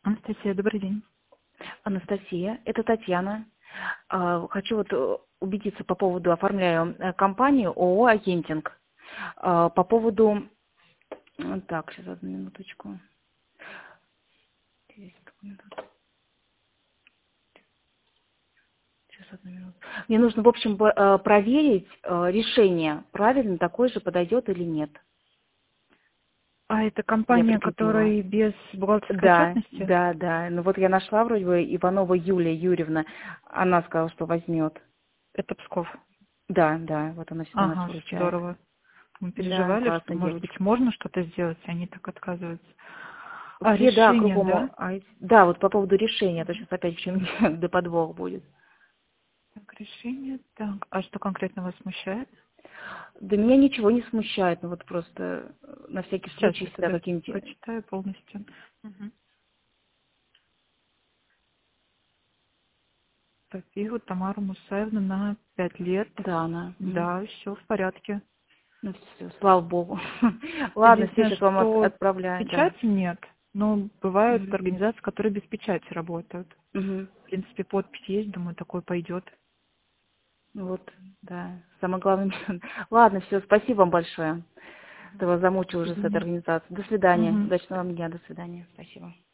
Анастасия, добрый день. Анастасия, это Татьяна. Хочу убедиться по поводу, оформляю компанию ООО «Агентинг». По поводу... Так, сейчас одну минуточку. Сейчас одну минуту. Мне нужно, в общем, проверить решение, правильно такое же подойдет или нет. А это Я компания, прикрепила. которая без бухгалтерской Да, отчетности? да, да. Ну вот я нашла вроде бы Иванова Юлия Юрьевна. Она сказала, что возьмет. Это Псков. Да, да, вот она всегда нас Ага, выручает. здорово. Мы Да, переживали, что, классная может быть, девочка. можно что-то сделать, и они так отказываются. А Все, да, решение, кругом. да? Да, вот по поводу решения, а то сейчас опять почему-нибудь до подвох будет. Так, решение, так. А что конкретно вас смущает? Да меня ничего не смущает, ну вот просто на всякий Сейчас случай я всегда тогда какие-нибудь... прочитаю полностью. Мгм. Папиру Тамару Мусаевну на 5 лет. Да, она. Да, все в порядке. Ну все, слава богу. Ладно, все, Единственное, сейчас вам что отправляю, да. печати нет, но бывают Мгм. организации, которые без печати работают. Мгм. В принципе, подпись есть, думаю, такой пойдет. Ну вот, да, самое главное. Ладно, все, спасибо вам большое. Что вас замучил До уже с этой свидания. организацией. До свидания. Мгм. Удачного вам дня, до свидания. Спасибо.